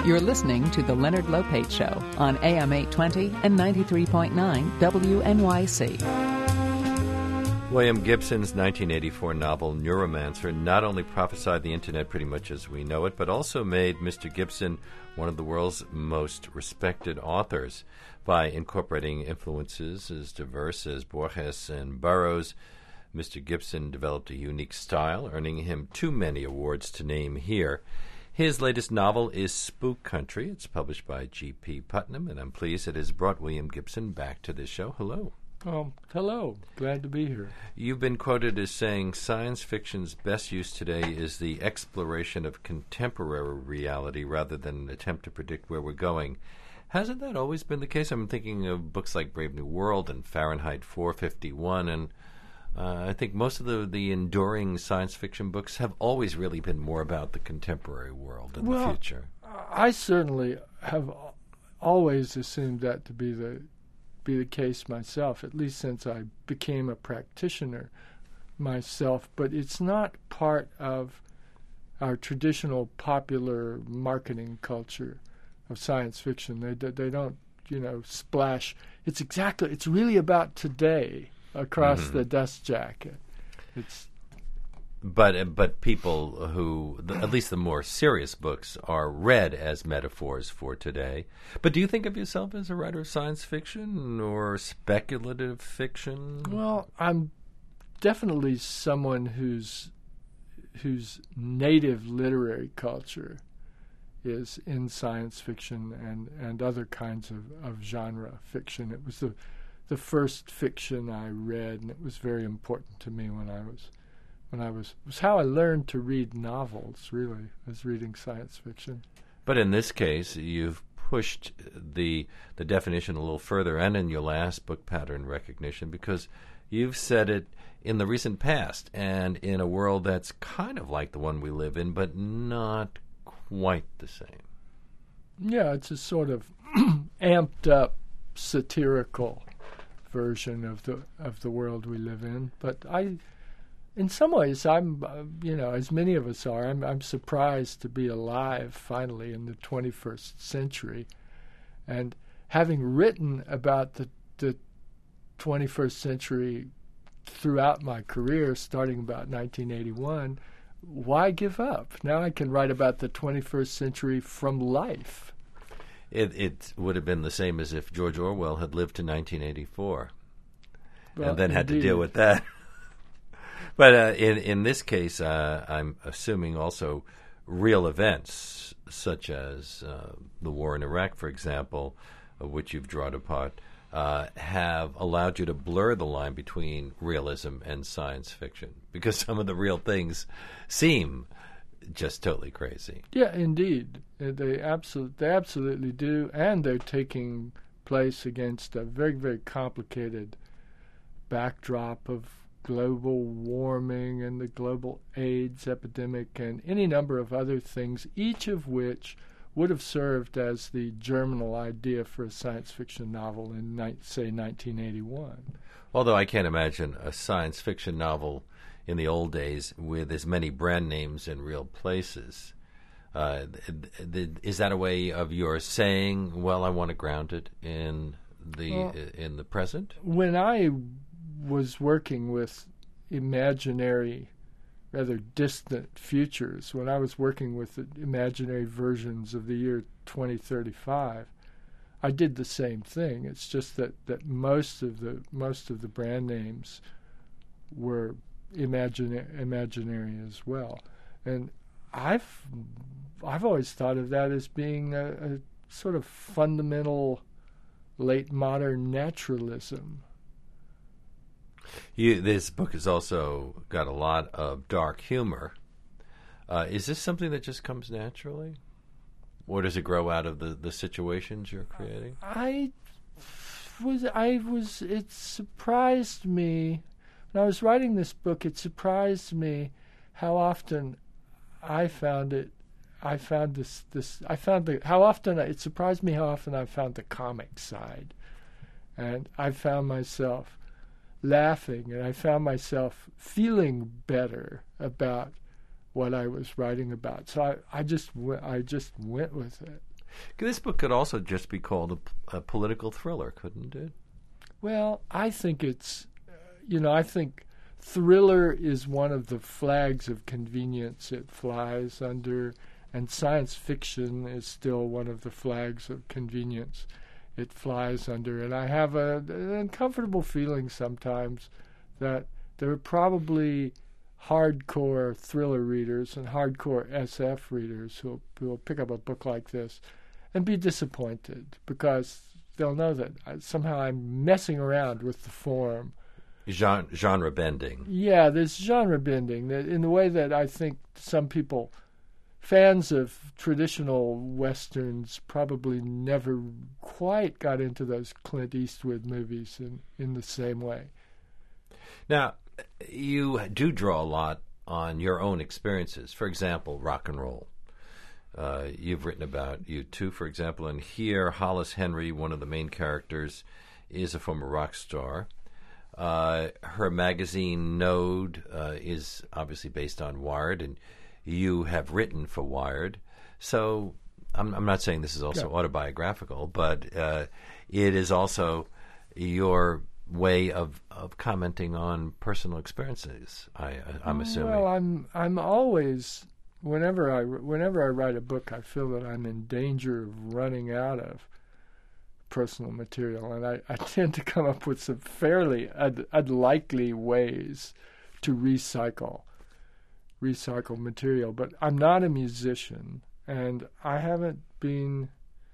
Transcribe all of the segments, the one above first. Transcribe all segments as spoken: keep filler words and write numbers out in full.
You're listening to The Leonard Lopate Show on A M eight twenty and ninety-three point nine W N Y C. William Gibson's nineteen eighty-four novel Neuromancer not only prophesied the Internet pretty much as we know it, but also made Mister Gibson one of the world's most respected authors by incorporating influences as diverse as Borges and Burroughs. Mister Gibson developed a unique style, earning him too many awards to name here. His latest novel is Spook Country. It's published by G P. Putnam, and I'm pleased it has brought William Gibson back to this show. Hello. Um, hello. Glad to be here. You've been quoted as saying science fiction's best use today is the exploration of contemporary reality rather than an attempt to predict where we're going. Hasn't that always been the case? I'm thinking of books like Brave New World and Fahrenheit four fifty-one, and uh, I think most of the, the enduring science fiction books have always really been more about the contemporary world and well, the future. I certainly have always assumed that to be the be the case myself, at least since I became a practitioner myself, but it's not part of our traditional popular marketing culture of science fiction. They they don't, you know, splash. It's exactly, it's really about today across mm-hmm. the dust jacket. It's But but people who, the, at least the more serious books, are read as metaphors for today. But do you think of yourself as a writer of science fiction or speculative fiction? Well, I'm definitely someone whose whose native literary culture is in science fiction and, and other kinds of, of genre fiction. It was the the first fiction I read, and it was very important to me when I was when I was it was how I learned to read novels, really, was reading science fiction. But in this case, you've pushed the the definition a little further, and in your last book, Pattern Recognition, because you've said it in the recent past and in a world that's kind of like the one we live in, but not quite the same. Yeah, it's a sort of amped up satirical version of the of the world we live in. But I, in some ways, I'm, uh, you know, as many of us are, I'm, I'm surprised to be alive finally in the twenty-first century, and having written about the the twenty-first century throughout my career, starting about nineteen eighty-one. Why give up? Now I can write about the twenty-first century from life. It it would have been the same as if George Orwell had lived to nineteen eighty-four well, and then had indeed. to deal with that. But uh, in, in this case, uh, I'm assuming also real events, such as uh, the war in Iraq, for example, of which you've drawn apart, Uh, have allowed you to blur the line between realism and science fiction, because some of the real things seem just totally crazy. Yeah, indeed. Uh, They, absolute, they absolutely do, and they're taking place against a very, very complicated backdrop of global warming and the global AIDS epidemic and any number of other things, each of which would have served as the germinal idea for a science fiction novel in, say, nineteen eighty-one. Although I can't imagine a science fiction novel in the old days with as many brand names in real places. Uh, th- th- is that a way of your saying, well, I want to ground it in the well, uh, in the present? When I was working with imaginary rather distant futures, when I was working with the imaginary versions of the year twenty thirty-five, I did the same thing. It's just that, that most of the most of the brand names were imagina- imaginary as well. And I've I've always thought of that as being a, a sort of fundamental late modern naturalism. You, this book has also got a lot of dark humor. Uh, is this something that just comes naturally? Or does it grow out of the, the situations you're creating? I was, I was, it surprised me, when I was writing this book, it surprised me how often I found it, I found this, this, I found the, how often, it surprised me how often I found the comic side. And I found myself laughing, and I found myself feeling better about what I was writing about. So I, I just w- I just went with it. This book could also just be called a, a political thriller, couldn't it? Well, I think it's, you know, I think thriller is one of the flags of convenience it flies under, and science fiction is still one of the flags of convenience it flies under. And I have a, an uncomfortable feeling sometimes that there are probably hardcore thriller readers and hardcore S F readers who will pick up a book like this and be disappointed because they'll know that I, somehow I'm messing around with the form. Genre, genre bending. Yeah, there's genre bending that in the way that I think some people, fans of traditional Westerns, probably never quite got into those Clint Eastwood movies in, in the same way. Now, you do draw a lot on your own experiences. For example, rock and roll. Uh, you've written about U two, for example, and here Hollis Henry, one of the main characters, is a former rock star. Uh, her magazine, Node, uh, is obviously based on Wired, and you have written for Wired. So I'm, I'm not saying this is also yeah. autobiographical, but uh, it is also your way of, of commenting on personal experiences. I, I'm assuming. Well, I'm I'm always whenever I whenever I write a book, I feel that I'm in danger of running out of personal material, and I, I tend to come up with some fairly un, unlikely ways to recycle recycle material. But I'm not a musician, and I haven't been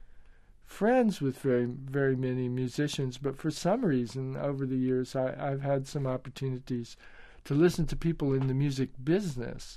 friends with very very many musicians, but for some reason over the years I, I've had some opportunities to listen to people in the music business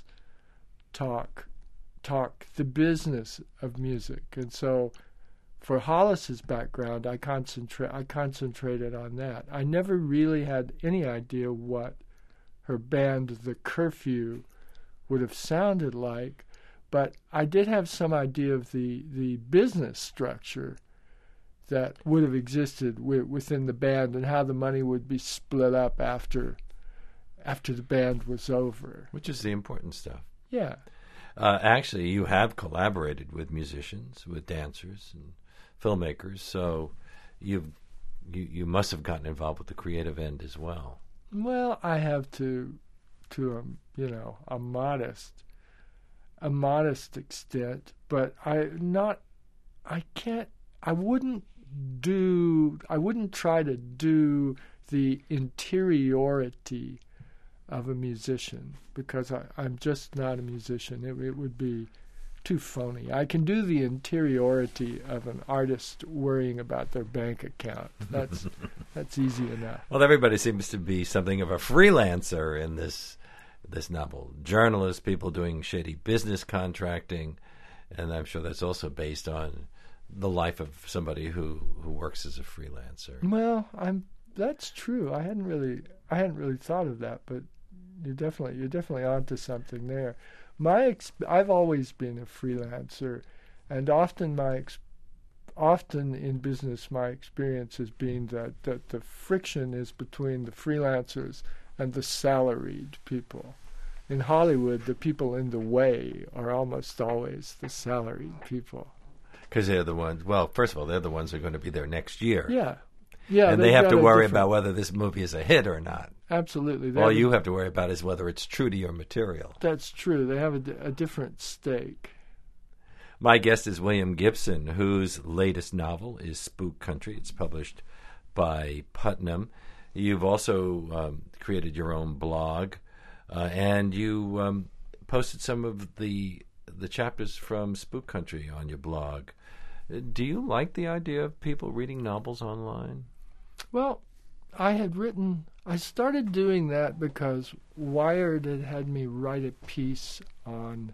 talk talk the business of music. And so for Hollis's background, I concentrate I concentrated on that. I never really had any idea what her band The Curfew would have sounded like, but I did have some idea of the, the business structure that would have existed w- within the band and how the money would be split up after after the band was over. Which is the important stuff. Yeah. Uh, actually, you have collaborated with musicians, with dancers and filmmakers, so you've, you you must have gotten involved with the creative end as well. Well, I have to, to um, you know, a modest, a modest extent, but I not, I can't, I wouldn't do, I wouldn't try to do the interiority of a musician because I, I'm just not a musician. It, it would be too phony. I can do the interiority of an artist worrying about their bank account. That's that's easy enough. Well, everybody seems to be something of a freelancer in this this novel. Journalists, people doing shady business contracting, and I'm sure that's also based on the life of somebody who, who works as a freelancer. Well, I'm that's true. I hadn't really I hadn't really thought of that, but you definitely you're definitely onto something there. My ex- I've always been a freelancer, and often my ex- often in business my experience has been that, that the friction is between the freelancers and the salaried people. In Hollywood, the people in the way are almost always the salaried people. Because they're the ones, well, first of all, they're the ones who are going to be there next year. Yeah. Yeah, and they have to worry about whether this movie is a hit or not. Absolutely. All you have to worry about is whether it's true to your material. That's true. They have a, a different stake. My guest is William Gibson, whose latest novel is Spook Country. It's published by Putnam. You've also um, created your own blog, uh, and you um, posted some of the the chapters from Spook Country on your blog. Do you like the idea of people reading novels online? Well, I had written, I started doing that because Wired had had me write a piece on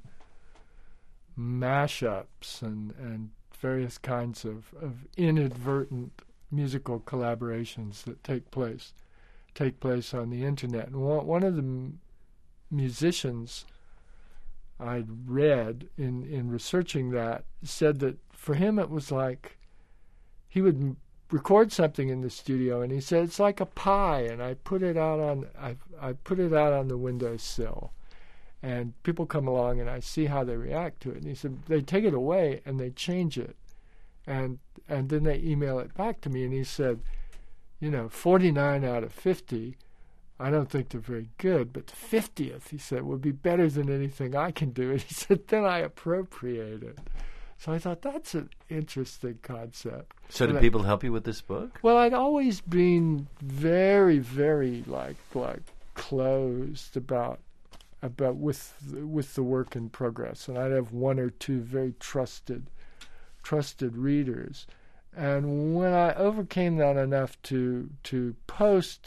mashups and, and various kinds of, of inadvertent musical collaborations that take place take place on the internet. And one, one of the m- musicians I'd read in, in researching that said that for him it was like he would m- record something in the studio, and he said it's like a pie, and I put it out on I I put it out on the windowsill, and people come along and I see how they react to it. And he said they take it away and they change it And and then they email it back to me, and he said, you know, forty-nine out of fifty, I don't think they're very good, but the fiftieth, he said, would be better than anything I can do. And he said, then I appropriate it. So I thought, that's an interesting concept. So did I, people help you with this book? Well, I'd always been very, very, like, like closed about about with with the work in progress. And I'd have one or two very trusted trusted readers. And when I overcame that enough to to post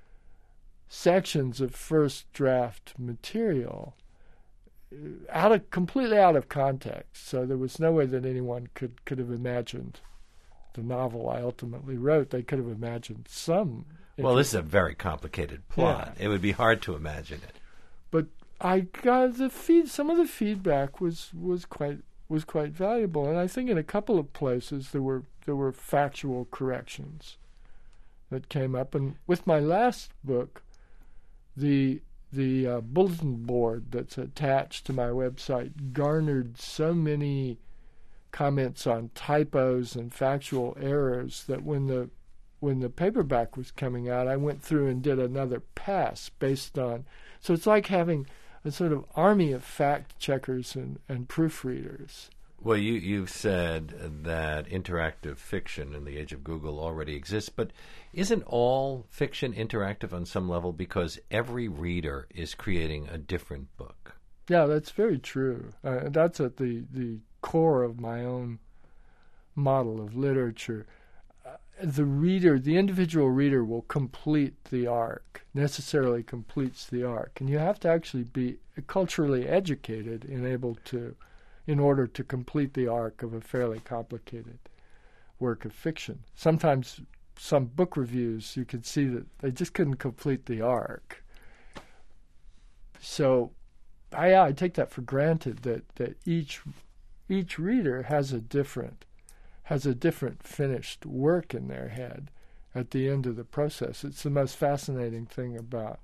sections of first draft material out of completely out of context, so there was no way that anyone could, could have imagined the novel I ultimately wrote. They could have imagined some. Well, this is a very complicated plot. Yeah. It would be hard to imagine it. But I got the feed. Some of the feedback was, was quite was quite valuable, and I think in a couple of places there were there were factual corrections that came up. And with my last book, the the uh, bulletin board that's attached to my website garnered so many comments on typos and factual errors that when the when the paperback was coming out, I went through and did another pass based on. So it's like having a sort of army of fact checkers and, and proofreaders. Well, you, you've said that interactive fiction in the age of Google already exists, but isn't all fiction interactive on some level because every reader is creating a different book? Yeah, that's very true. Uh, that's at the, the core of my own model of literature. Uh, the reader, the individual reader will complete the arc, necessarily completes the arc. And you have to actually be culturally educated and able to, in order to complete the arc of a fairly complicated work of fiction. Sometimes some book reviews, you can see that they just couldn't complete the arc. So I, I take that for granted that, that each each reader has a different has a different finished work in their head at the end of the process. It's the most fascinating thing about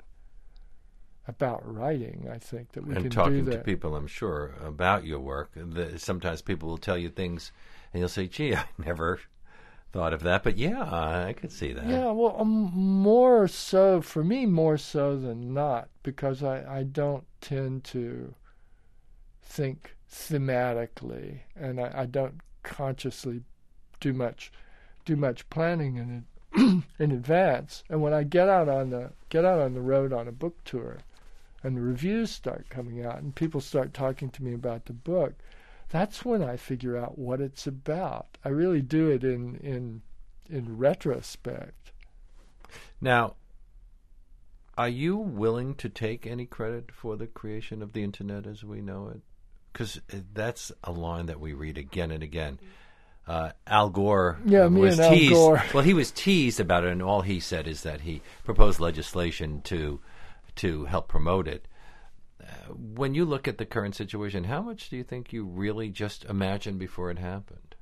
about writing, I think, that we and can talking do that. to people, I'm sure, about your work. The, sometimes people will tell you things, and you'll say, "Gee, I never thought of that," but yeah, I could see that. Yeah, well, um, more so for me, more so than not, because I, I don't tend to think thematically, and I, I don't consciously do much do much planning in it, in advance. And when I get out on the get out on the road on a book tour, and the reviews start coming out, and people start talking to me about the book, that's when I figure out what it's about. I really do it in in in retrospect. Now, are you willing to take any credit for the creation of the Internet as we know it? Because that's a line that we read again and again. Uh, Al Gore yeah, me was and teased. Al Gore. Well, he was teased about it, and all he said is that he proposed legislation to to help promote it. Uh, when you look at the current situation, how much do you think you really just imagined before it happened?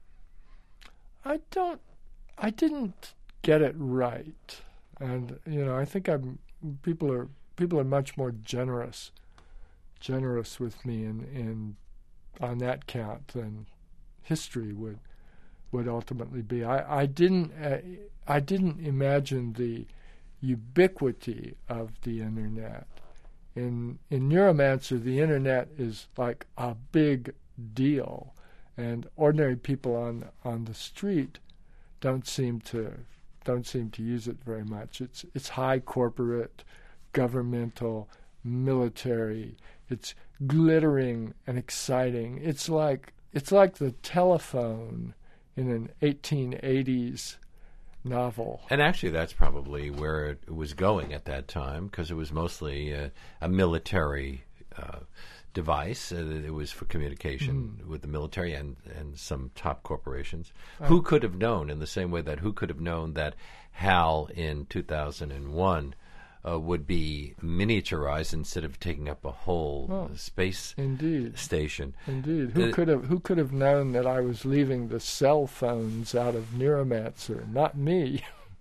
I don't. I didn't get it right, and you know, I think I'm. People are people are much more generous, generous with me in in on that count than history would would ultimately be. I I didn't uh, I didn't imagine the ubiquity of the internet. In in Neuromancer, the internet is like a big deal, and ordinary people on on the street don't seem to don't seem to use it very much. It's it's high corporate, governmental, military. It's glittering and exciting. It's like it's like the telephone in an eighteen eighties novel. And actually, that's probably where it was going at that time, because it was mostly uh, a military uh, device. Uh, it was for communication mm. with the military and, and some top corporations. Uh, who could have known, in the same way that who could have known that HAL in two thousand one uh, would be miniaturized instead of taking up a whole oh, space indeed. station. Indeed. Who uh, could have who could have known that I was leaving the cell phones out of Neuromancer? Not me.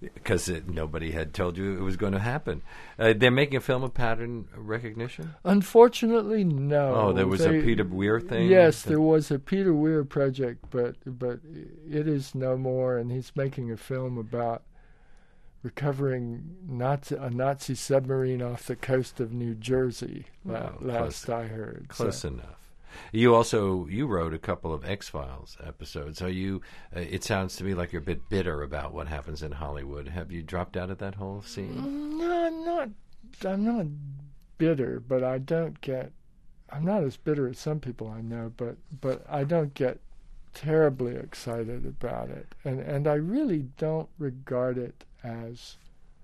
Because nobody had told you it was going to happen. Uh, they're making a film of pattern recognition? Unfortunately, no. Oh, there was they, a Peter Weir thing? Yes, there was a Peter Weir project, but but it is no more, and he's making a film about recovering Nazi, a Nazi submarine off the coast of New Jersey, Oh, la- last close, I heard. Close so. enough. You also you wrote a couple of X-Files episodes. Are you? Uh, it sounds to me like you're a bit bitter about what happens in Hollywood. Have you dropped out of that whole scene? No, I'm not. I'm not bitter, but I don't get. I'm not as bitter as some people I know, but but I don't get terribly excited about it, and and I really don't regard it as.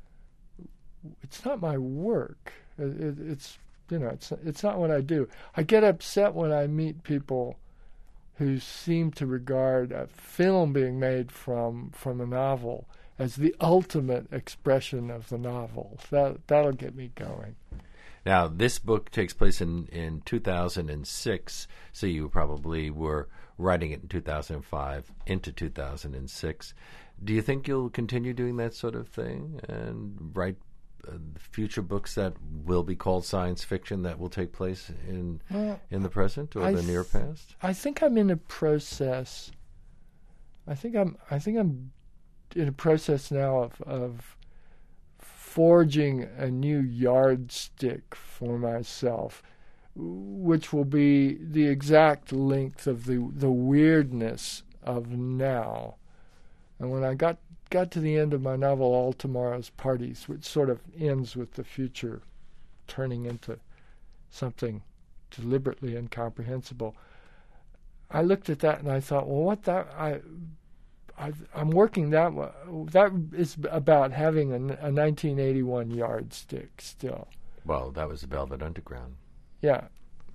It's not my work. It, it, it's. You know, it's it's not what I do. I get upset when I meet people who seem to regard a film being made from from a novel as the ultimate expression of the novel. That that'll get me going. Now, this book takes place in, in two thousand six, so you probably were writing it in two thousand five into two thousand six. Do you think you'll continue doing that sort of thing and write Uh, future books that will be called science fiction that will take place in Well, in the present or I the near th- past? I think I'm in a process. I think I'm. I think I'm in a process now of of forging a new yardstick for myself, which will be the exact length of the the weirdness of now. And when I got got to the end of my novel, All Tomorrow's Parties, which sort of ends with the future turning into something deliberately incomprehensible, I looked at that and I thought, well, what that I, I I'm working that that is about having a, a nineteen eighty-one yardstick still. Well, that was the Velvet Underground. Yeah.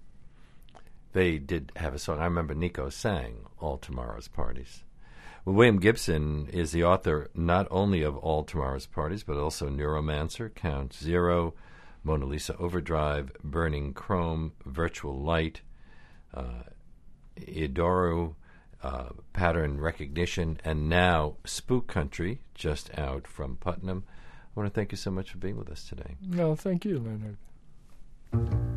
They did have a song. I remember Nico sang All Tomorrow's Parties. Well, William Gibson is the author not only of All Tomorrow's Parties, but also Neuromancer, Count Zero, Mona Lisa Overdrive, Burning Chrome, Virtual Light, uh, Eudoro, uh, Pattern Recognition, and now Spook Country, just out from Putnam. I want to thank you so much for being with us today. No, thank you, Leonard.